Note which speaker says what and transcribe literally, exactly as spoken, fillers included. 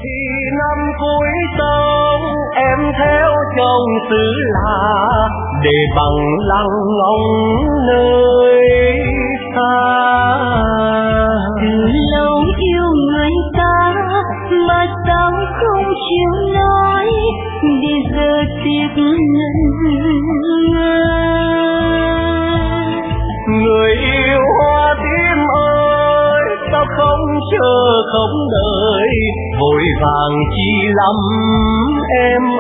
Speaker 1: Thì năm cuối sống em theo chồng xứ lạ để bằng lăng ngóng nơi xa.
Speaker 2: Từ lâu yêu người ta mà sao không chịu nói, để giờ tiếc ngần ngơ.
Speaker 1: Người yêu hoa tím ơi, sao không chờ không đợi, vội vàng chi lắm em